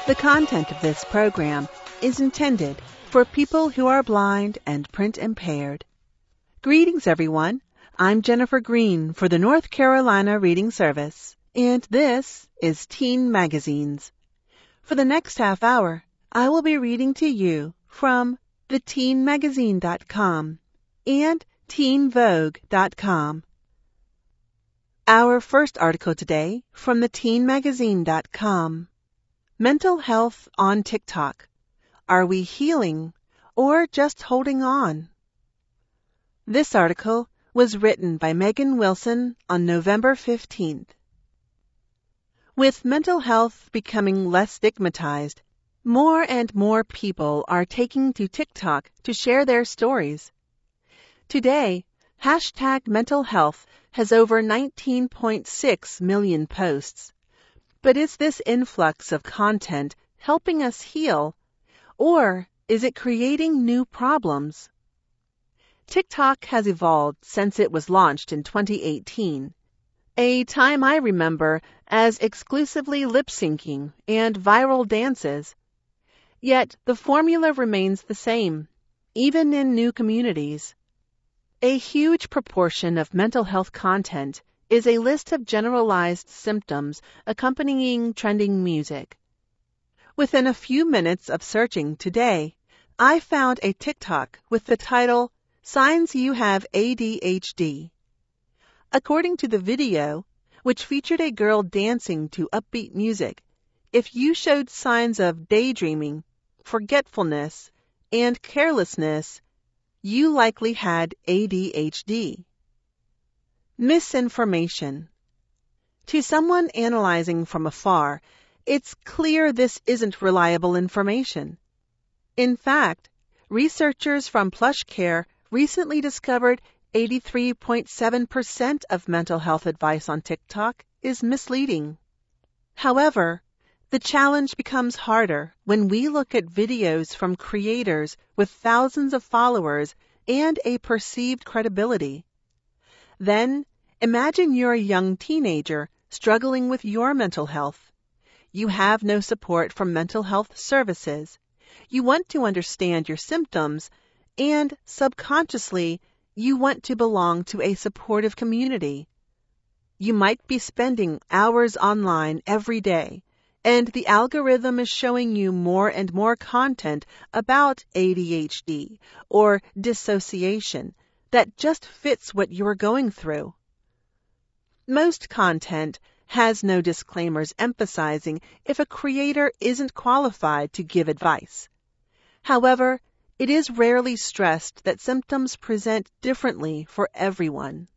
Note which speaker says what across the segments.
Speaker 1: The content of this program is intended for people who are blind and print impaired. Greetings, everyone. I'm Jennifer Green for the North Carolina Reading Service, and this is Teen Magazines. For the next half hour, I will be reading to you from theteenmagazine.com and teenvogue.com. Our first article today from theteenmagazine.com. Mental health on TikTok. Are we healing or just holding on? This article was written by Megan Wilson on November 15th. With mental health becoming less stigmatized, more and more people are taking to TikTok to share their stories. Today, #mentalhealth has over 19.6 million posts. But is this influx of content helping us heal, or is it creating new problems? TikTok has evolved since it was launched in 2018, a time I remember as exclusively lip-syncing and viral dances. Yet the formula remains the same, even in new communities. A huge proportion of mental health content is a list of generalized symptoms accompanying trending music. Within a few minutes of searching today, I found a TikTok with the title, "Signs You Have ADHD." According to the video, which featured a girl dancing to upbeat music, if you showed signs of daydreaming, forgetfulness, and carelessness, you likely had ADHD. Misinformation. To someone analyzing from afar, it's clear this isn't reliable information. In fact, researchers from PlushCare recently discovered 83.7% of mental health advice on TikTok is misleading. However, the challenge becomes harder when we look at videos from creators with thousands of followers and a perceived credibility. Then, imagine you're a young teenager struggling with your mental health. You have no support from mental health services. You want to understand your symptoms, and subconsciously, you want to belong to a supportive community. You might be spending hours online every day, and the algorithm is showing you more and more content about ADHD or dissociation that just fits what you're going through. Most content has no disclaimers emphasizing if a creator isn't qualified to give advice. However, it is rarely stressed that symptoms present differently for everyone.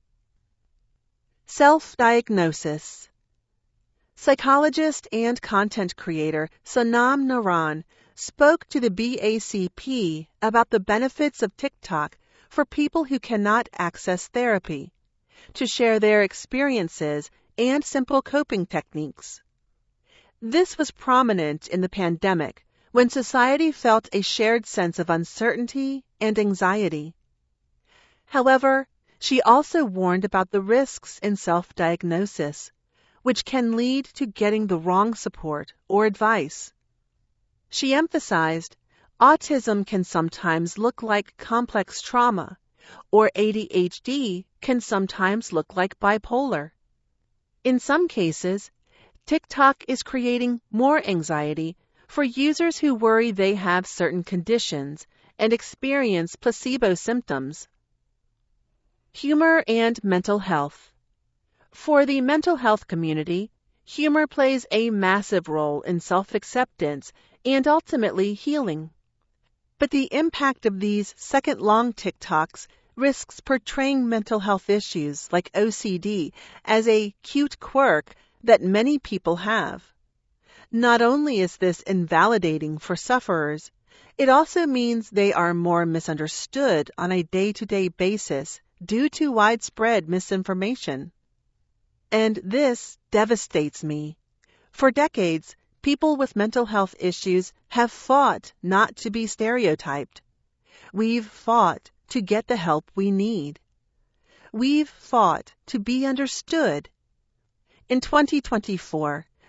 Speaker 1: Self-diagnosis. Psychologist and content creator Sonam Naran spoke to the BACP about the benefits of TikTok for people who cannot access therapy, to share their experiences and simple coping techniques. This was prominent in the pandemic when society felt a shared sense of uncertainty and anxiety. However, she also warned about the risks in self-diagnosis, which can lead to getting the wrong support or advice. She emphasized autism can sometimes look like complex trauma, or ADHD can sometimes look like bipolar. In some cases, TikTok is creating more anxiety for users who worry they have certain conditions and experience placebo symptoms. Humor and mental health. For the mental health community, humor plays a massive role in self-acceptance and ultimately healing. But the impact of these second-long TikToks risks portraying mental health issues like OCD as a cute quirk that many people have. Not only is this invalidating for sufferers, it also means they are more misunderstood on a day-to-day basis due to widespread misinformation. And this devastates me. For decades, people with mental health issues have fought not to be stereotyped. We've fought to get the help we need. We've fought to be understood. In 2024,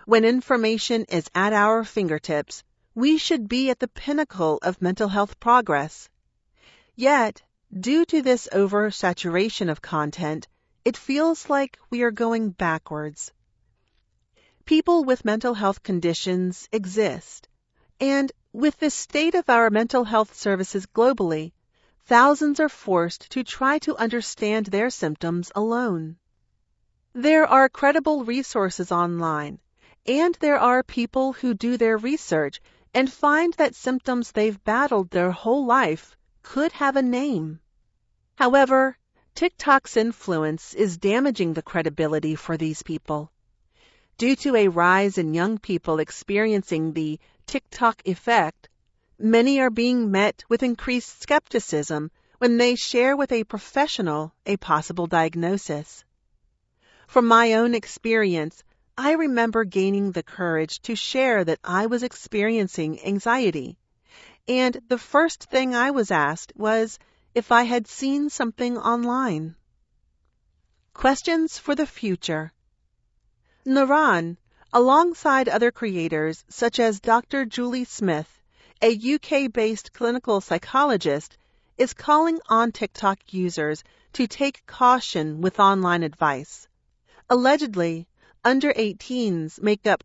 Speaker 1: When information is at our fingertips, we should be at the pinnacle of mental health progress. Yet, due to this oversaturation of content, it feels like we are going backwards. People with mental health conditions exist, and with the state of our mental health services globally, thousands are forced to try to understand their symptoms alone. There are credible resources online, and there are people who do their research and find that symptoms they've battled their whole life could have a name. However, TikTok's influence is damaging the credibility for these people. Due to a rise in young people experiencing the TikTok effect, many are being met with increased skepticism when they share with a professional a possible diagnosis. From my own experience, I remember gaining the courage to share that I was experiencing anxiety, and the first thing I was asked was if I had seen something online. Questions for the future. Naran, alongside other creators such as Dr. Julie Smith, a UK-based clinical psychologist, is calling on TikTok users to take caution with online advice. Allegedly, under 18s make up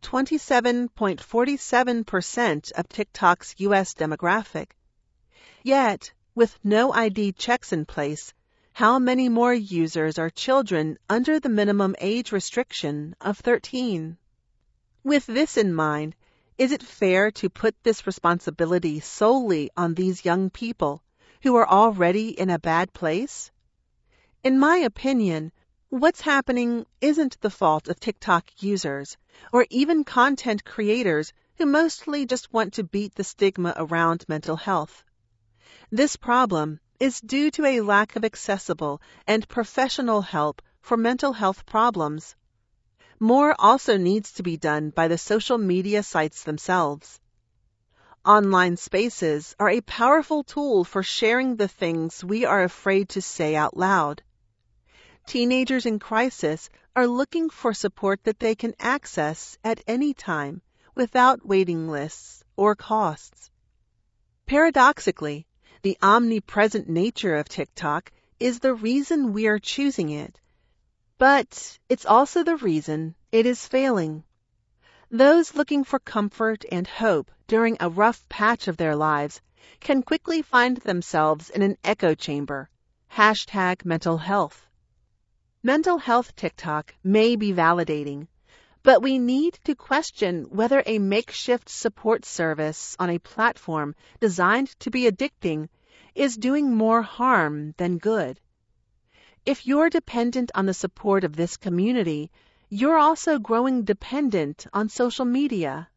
Speaker 1: 27.47% of TikTok's U.S. demographic. Yet, with no ID checks in place, how many more users are children under the minimum age restriction of 13? With this in mind, is it fair to put this responsibility solely on these young people who are already in a bad place? In my opinion, what's happening isn't the fault of TikTok users or even content creators who mostly just want to beat the stigma around mental health. This problem is due to a lack of accessible and professional help for mental health problems. More also needs to be done by the social media sites themselves. Online spaces are a powerful tool for sharing the things we are afraid to say out loud. Teenagers in crisis are looking for support that they can access at any time without waiting lists or costs. Paradoxically, the omnipresent nature of TikTok is the reason we are choosing it, but it's also the reason it is failing. Those looking for comfort and hope during a rough patch of their lives can quickly find themselves in an echo chamber. #mental health. Mental health TikTok may be validating, but we need to question whether a makeshift support service on a platform designed to be addicting is doing more harm than good. If you're dependent on the support of this community, you're also growing dependent on social media.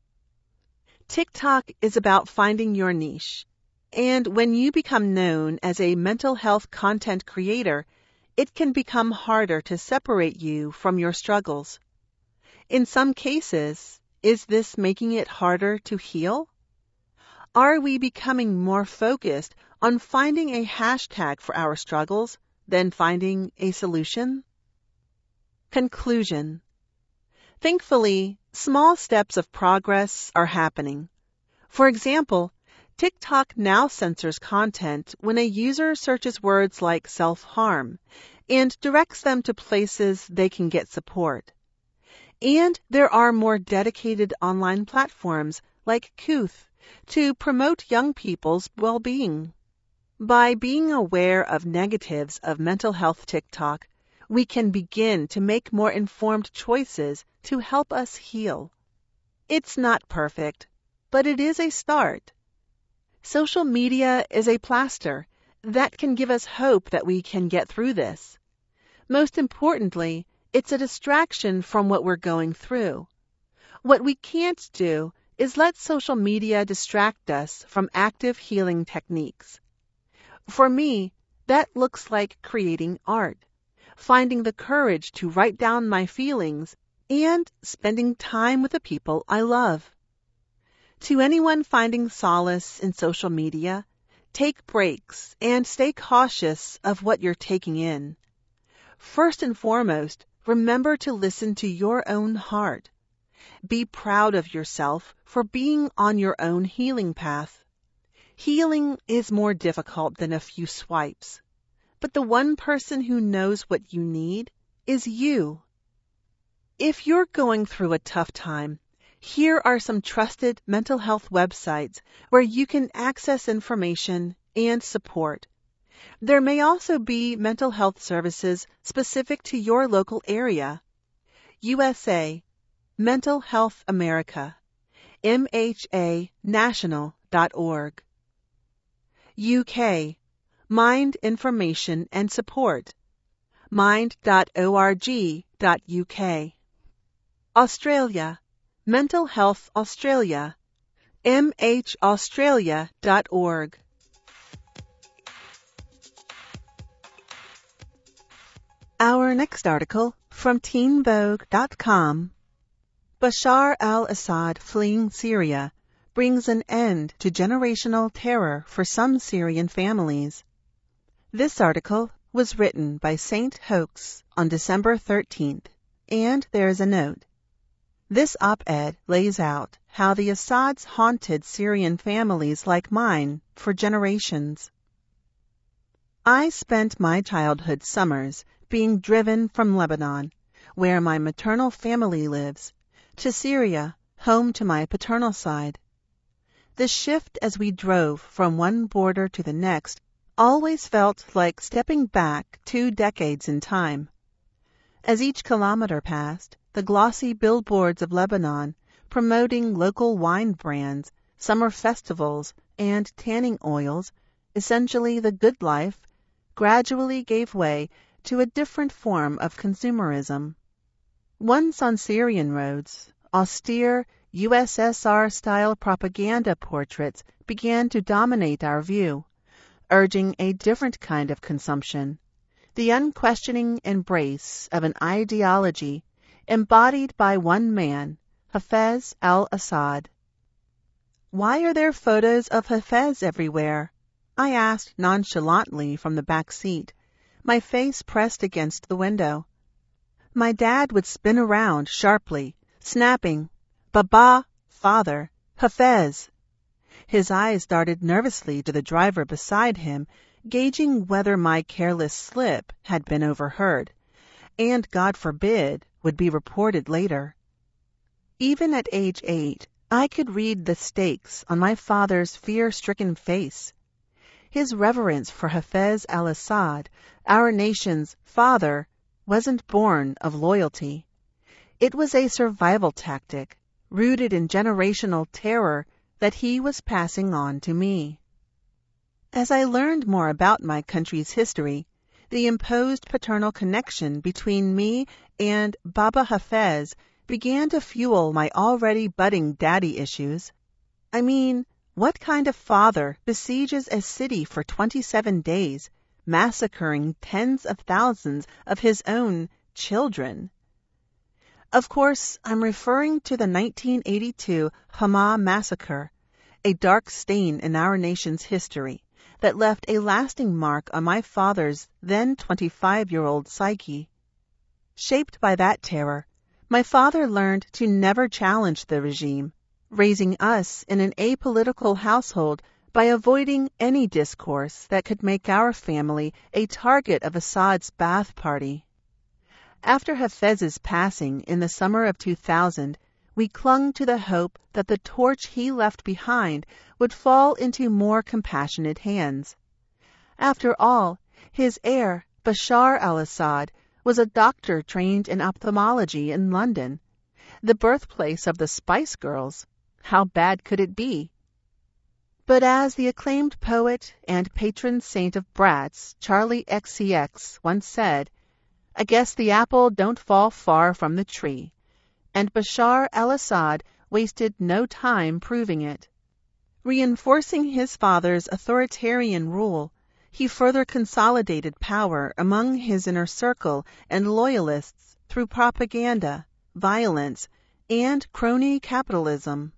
Speaker 1: TikTok is about finding your niche, and when you become known as a mental health content creator, it can become harder to separate you from your struggles. In some cases, is this making it harder to heal? Are we becoming more focused on finding a hashtag for our struggles than finding a solution? Conclusion. Thankfully, small steps of progress are happening. For example, TikTok now censors content when a user searches words like self-harm and directs them to places they can get support. And there are more dedicated online platforms like Kooth to promote young people's well-being. By being aware of negatives of mental health TikTok, we can begin to make more informed choices to help us heal. It's not perfect, but it is a start. Social media is a plaster that can give us hope that we can get through this. Most importantly, it's a distraction from what we're going through. What we can't do is let social media distract us from active healing techniques. For me, that looks like creating art, finding the courage to write down my feelings, and spending time with the people I love. To anyone finding solace in social media, take breaks and stay cautious of what you're taking in. First and foremost, remember to listen to your own heart. Be proud of yourself for being on your own healing path. Healing is more difficult than a few swipes, but the one person who knows what you need is you. If you're going through a tough time, here are some trusted mental health websites where you can access information and support. There may also be mental health services specific to your local area. USA, Mental Health America, mhanational.org. UK, Mind Information and Support, mind.org.uk. Australia, Mental Health Australia, mhaustralia.org. Our next article from teenvogue.com. Bashar al-Assad fleeing Syria brings an end to generational terror for some Syrian families. This article was written by Saint Hoax on December 13th, and there is a note. This op-ed lays out how the Assads haunted Syrian families like mine for generations. I spent my childhood summers being driven from Lebanon, where my maternal family lives, to Syria, home to my paternal side. The shift as we drove from one border to the next always felt like stepping back 2 decades in time. As each kilometer passed, the glossy billboards of Lebanon promoting local wine brands, summer festivals, and tanning oils, essentially the good life, gradually gave way to a different form of consumerism. Once on Syrian roads, austere USSR-style propaganda portraits began to dominate our view, urging a different kind of consumption, the unquestioning embrace of an ideology embodied by one man, Hafez al-Assad. "Why are there photos of Hafez everywhere?" I asked nonchalantly from the back seat, my face pressed against the window. My dad would spin around sharply, snapping, "Baba, father, Hafez." His eyes darted nervously to the driver beside him, gauging whether my careless slip had been overheard, and, God forbid, would be reported later. Even at age 8, I could read the stakes on my father's fear-stricken face. His reverence for Hafez al-Assad, our nation's father, wasn't born of loyalty. It was a survival tactic, rooted in generational terror that he was passing on to me. As I learned more about my country's history, the imposed paternal connection between me and Baba Hafez began to fuel my already budding daddy issues. I mean, what kind of father besieges a city for 27 days, massacring tens of thousands of his own children? Of course, I'm referring to the 1982 Hama massacre, a dark stain in our nation's history that left a lasting mark on my father's then 25-year-old psyche. Shaped by that terror, my father learned to never challenge the regime, raising us in an apolitical household by avoiding any discourse that could make our family a target of Assad's bath party. After Hafez's passing in the summer of 2000, we clung to the hope that the torch he left behind would fall into more compassionate hands. After all, his heir, Bashar al-Assad, was a doctor trained in ophthalmology in London, the birthplace of the Spice Girls. How bad could it be? But as the acclaimed poet and patron saint of brats, Charlie XCX, once said, "I guess the apple don't fall far from the tree," and Bashar al-Assad wasted no time proving it. Reinforcing his father's authoritarian rule, he further consolidated power among his inner circle and loyalists through propaganda, violence, and crony capitalism.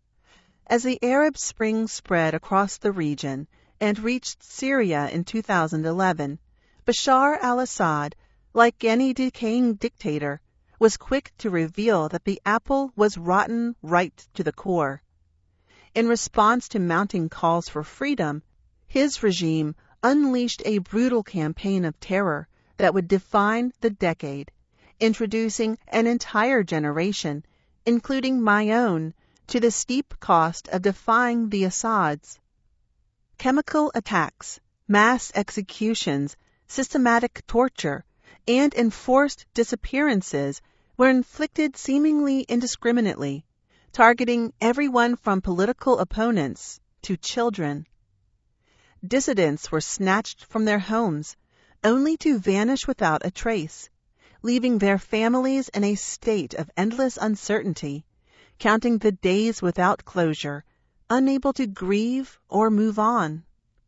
Speaker 1: As the Arab Spring spread across the region and reached Syria in 2011, Bashar al-Assad, like any decaying dictator, was quick to reveal that the apple was rotten right to the core. In response to mounting calls for freedom, his regime unleashed a brutal campaign of terror that would define the decade, introducing an entire generation, including my own, to the steep cost of defying the Assads. Chemical attacks, mass executions, systematic torture, and enforced disappearances were inflicted seemingly indiscriminately, targeting everyone from political opponents to children. Dissidents were snatched from their homes, only to vanish without a trace, leaving their families in a state of endless uncertainty, counting the days without closure, unable to grieve or move on.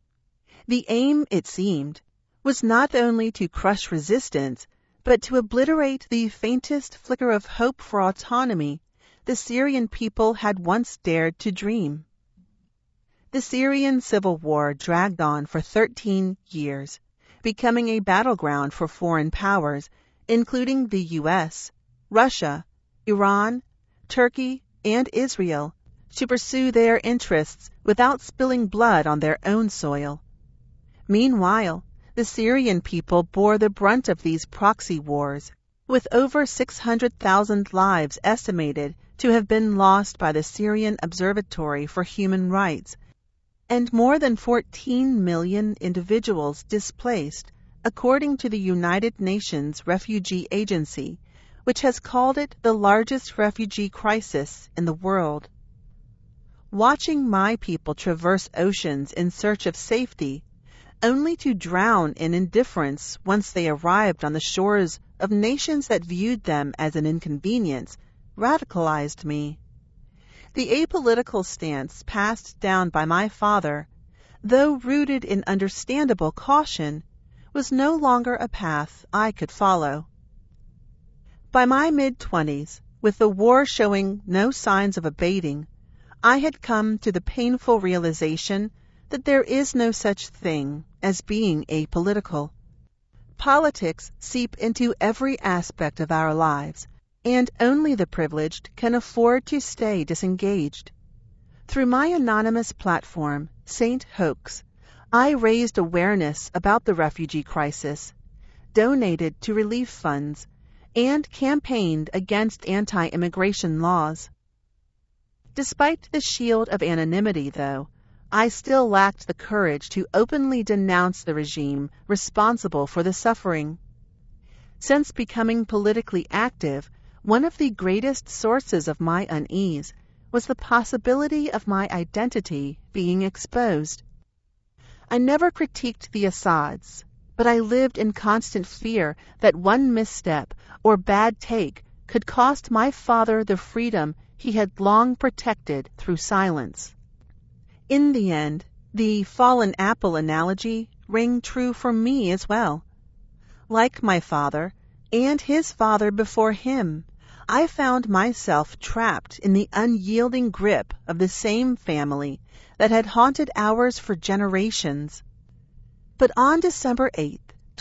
Speaker 1: The aim, it seemed, was not only to crush resistance, but to obliterate the faintest flicker of hope for autonomy the Syrian people had once dared to dream. The Syrian civil war dragged on for 13 years, becoming a battleground for foreign powers, including the U.S., Russia, Iran, Turkey, and Israel, to pursue their interests without spilling blood on their own soil. Meanwhile, the Syrian people bore the brunt of these proxy wars, with over 600,000 lives estimated to have been lost by the Syrian Observatory for Human Rights, and more than 14 million individuals displaced, according to the United Nations Refugee Agency, which has called it the largest refugee crisis in the world. Watching my people traverse oceans in search of safety, only to drown in indifference once they arrived on the shores of nations that viewed them as an inconvenience, radicalized me. The apolitical stance passed down by my father, though rooted in understandable caution, was no longer a path I could follow. By my mid-20s, with the war showing no signs of abating, I had come to the painful realization that there is no such thing as being apolitical. Politics seep into every aspect of our lives, and only the privileged can afford to stay disengaged. Through my anonymous platform, St. Hoax, I raised awareness about the refugee crisis, donated to relief funds, and campaigned against anti-immigration laws. Despite the shield of anonymity, though, I still lacked the courage to openly denounce the regime responsible for the suffering. Since becoming politically active, one of the greatest sources of my unease was the possibility of my identity being exposed. I never critiqued the Assads, but I lived in constant fear that one misstep or bad take could cost my father the freedom he had long protected through silence. In the end, the fallen apple analogy rang true for me as well. Like my father, and his father before him, I found myself trapped in the unyielding grip of the same family that had haunted ours for generations. But on December 8th,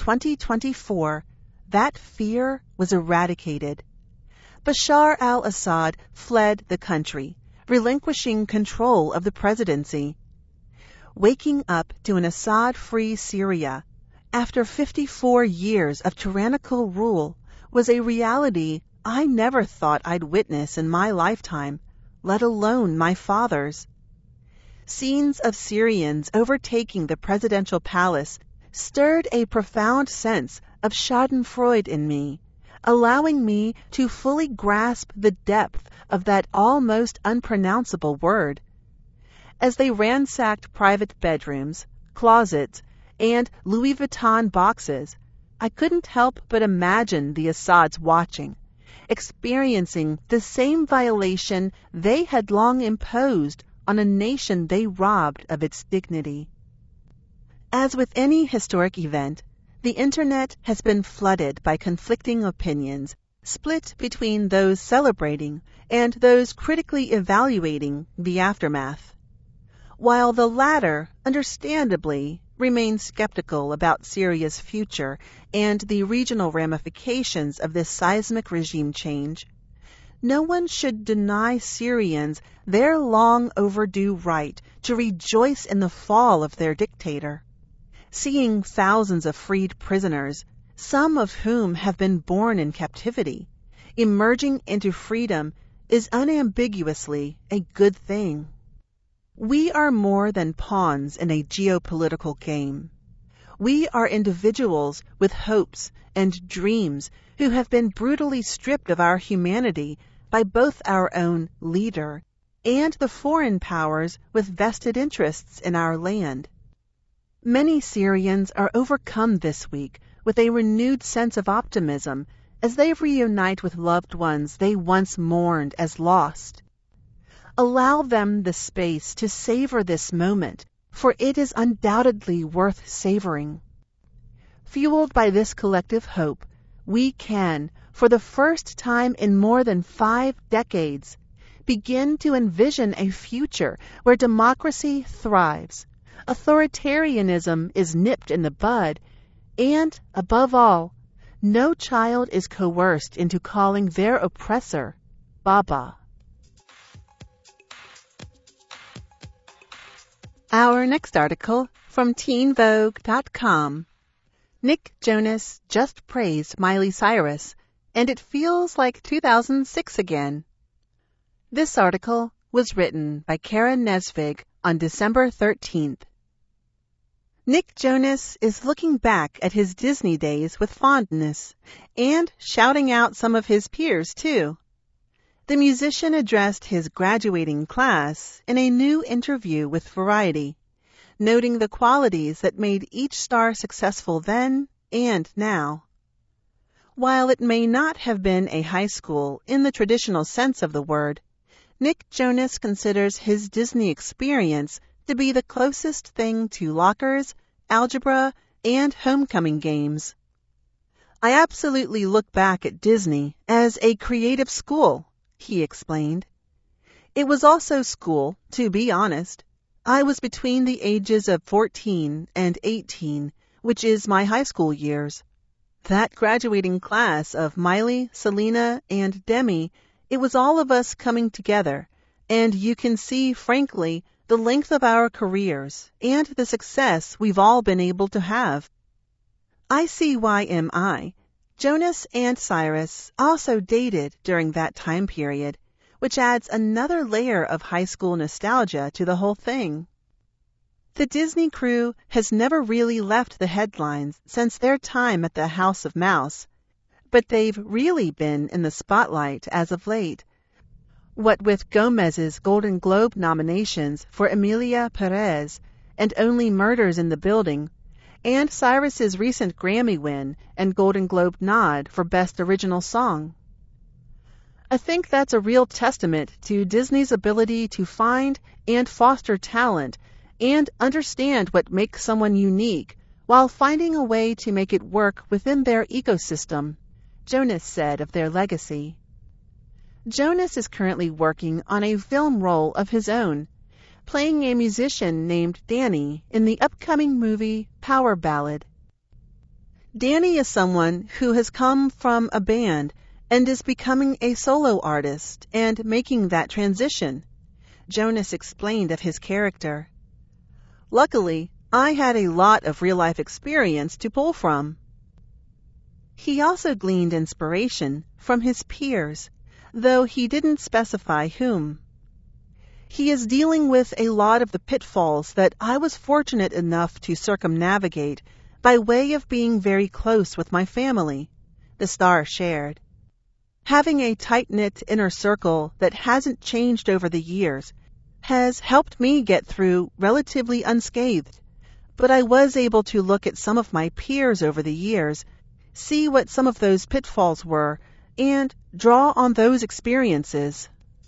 Speaker 1: 2024, that fear was eradicated. Bashar al-Assad fled the country, relinquishing control of the presidency. Waking up to an Assad-free Syria after 54 years of tyrannical rule was a reality I never thought I'd witness in my lifetime, let alone my father's. Scenes of Syrians overtaking the presidential palace stirred a profound sense of schadenfreude in me, allowing me to fully grasp the depth of that almost unpronounceable word. As they ransacked private bedrooms, closets, and Louis Vuitton boxes, I couldn't help but imagine the Assads watching, experiencing the same violation they had long imposed on a nation they robbed of its dignity. As with any historic event, the Internet has been flooded by conflicting opinions, split between those celebrating and those critically evaluating the aftermath. While the latter, understandably, remain skeptical about Syria's future and the regional ramifications of this seismic regime change, no one should deny Syrians their long overdue right to rejoice in the fall of their dictator. Seeing thousands of freed prisoners, some of whom have been born in captivity, emerging into freedom is unambiguously a good thing. We are more than pawns in a geopolitical game. We are individuals with hopes and dreams who have been brutally stripped of our humanity by both our own leader and the foreign powers with vested interests in our land. Many Syrians are overcome this week with a renewed sense of optimism as they reunite with loved ones they once mourned as lost. Allow them the space to savor this moment, for it is undoubtedly worth savoring. Fueled by this collective hope, we can, for the first time in more than 5 decades, begin to envision a future where democracy thrives, authoritarianism is nipped in the bud, and, above all, no child is coerced into calling their oppressor Baba. Our next article from TeenVogue.com. Nick Jonas just praised Miley Cyrus, and it feels like 2006 again. This article was written by Karen Nesvig on December 13th. Nick Jonas is looking back at his Disney days with fondness and shouting out some of his peers, too. The musician addressed his graduating class in a new interview with Variety, noting the qualities that made each star successful then and now. While it may not have been a high school in the traditional sense of the word, Nick Jonas considers his Disney experience to be the closest thing to lockers, algebra, and homecoming games. I absolutely look back at Disney as a creative school, he explained. It was also school, to be honest. I was between the ages of 14 and 18, which is my high school years. That graduating class of Miley, Selena, and Demi, it was all of us coming together, and you can see, frankly, the length of our careers and the success we've all been able to have. ICYMI, Jonas and Cyrus also dated during that time period, which adds another layer of high school nostalgia to the whole thing. The Disney crew has never really left the headlines since their time at the House of Mouse, but they've really been in the spotlight as of late. What with Gomez's Golden Globe nominations for Emilia Perez and Only Murders in the Building, and Cyrus's recent Grammy win and Golden Globe nod for Best Original Song. I think that's a real testament to Disney's ability to find and foster talent and understand what makes someone unique while finding a way to make it work within their ecosystem, Jonas said of their legacy. Jonas is currently working on a film role of his own, playing a musician named Danny in the upcoming movie Power Ballad. Danny is someone who has come from a band and is becoming a solo artist and making that transition, Jonas explained of his character. Luckily, I had a lot of real-life experience to pull from. He also gleaned inspiration from his peers, though he didn't specify whom. He is dealing with a lot of the pitfalls that I was fortunate enough to circumnavigate by way of being very close with my family, the star shared. Having a tight-knit inner circle that hasn't changed over the years has helped me get through relatively unscathed, but I was able to look at some of my peers over the years, see what some of those pitfalls were, and draw on those experiences.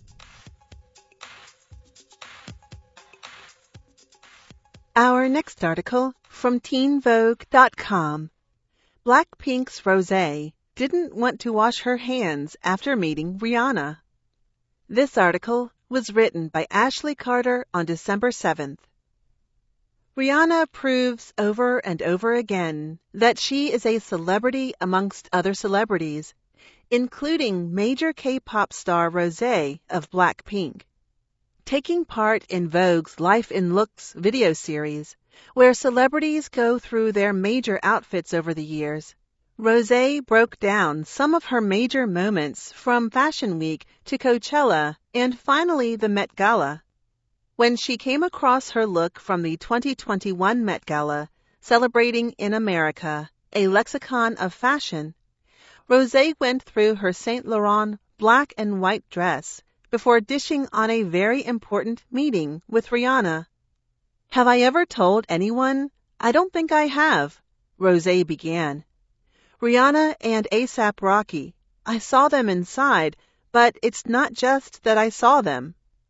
Speaker 1: Our next article from TeenVogue.com. Blackpink's Rosé didn't want to wash her hands after meeting Rihanna. This article was written by Ashley Carter on December 7th. Rihanna proves over and over again that she is a celebrity amongst other celebrities, including major K-pop star Rosé of Blackpink. Taking part in Vogue's Life in Looks video series, where celebrities go through their major outfits over the years, Rosé broke down some of her major moments from Fashion Week to Coachella and finally the Met Gala. When she came across her look from the 2021 Met Gala, celebrating in America, a lexicon of fashion, Rosé went through her Saint Laurent black and white dress before dishing on a very important meeting with Rihanna. "Have I ever told anyone? I don't think I have," Rosé began. "Rihanna and A$AP Rocky, I saw them inside, but it's not just that I saw them,"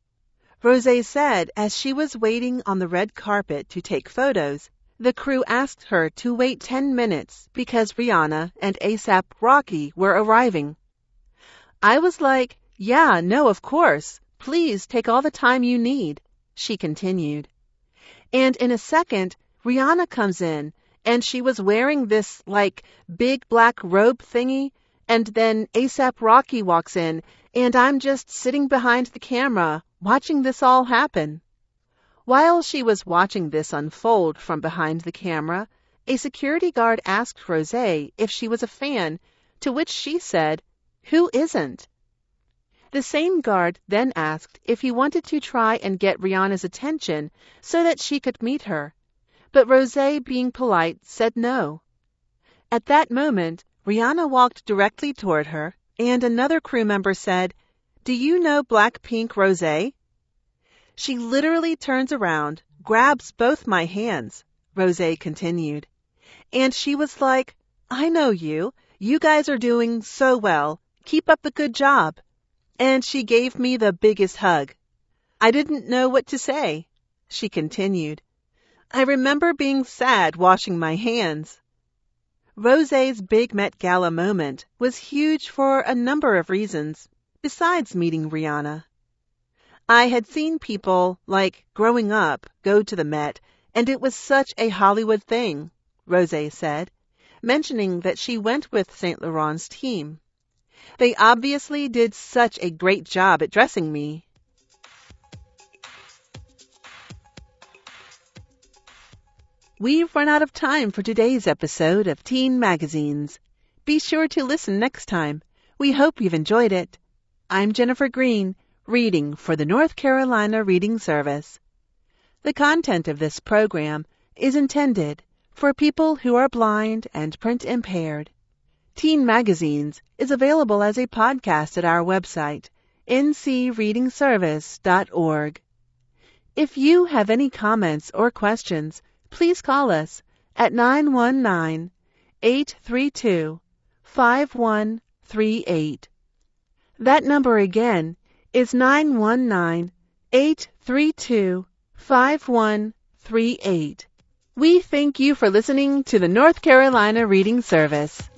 Speaker 1: Rosé said as she was waiting on the red carpet to take photos. The crew asked her to wait 10 minutes because Rihanna and A$AP Rocky were arriving. "I was like, yeah, no, of course. Please take all the time you need," she continued. And in a second, Rihanna comes in, and she was wearing this, big black robe thingy, and then A$AP Rocky walks in, and I'm just sitting behind the camera, watching this all happen. While she was watching this unfold from behind the camera, a security guard asked Rosé if she was a fan, to which she said, "Who isn't?" The same guard then asked if he wanted to try and get Rihanna's attention so that she could meet her, but Rosé, being polite, said no. At that moment, Rihanna walked directly toward her, and another crew member said, "Do you know Blackpink Rosé?" "She literally turns around, grabs both my hands," Rosé continued, "and she was like, 'I know you. You guys are doing so well. Keep up the good job.' And she gave me the biggest hug. I didn't know what to say," she continued. "I remember being sad washing my hands." Rosé's big Met Gala moment was huge for a number of reasons, besides meeting Rihanna. "I had seen people, growing up, go to the Met, and it was such a Hollywood thing," Rosé said, mentioning that she went with Saint Laurent's team. "They obviously did such a great job at dressing me." We've run out of time for today's episode of Teen Magazines. Be sure to listen next time. We hope you've enjoyed it. I'm Jennifer Green, reading for the North Carolina Reading Service. The content of this program is intended for people who are blind and print impaired. Teen Magazines is available as a podcast at our website, ncreadingservice.org. If you have any comments or questions, please call us at 919-832-5138. That number again is 919-832-5138. We thank you for listening to the North Carolina Reading Service.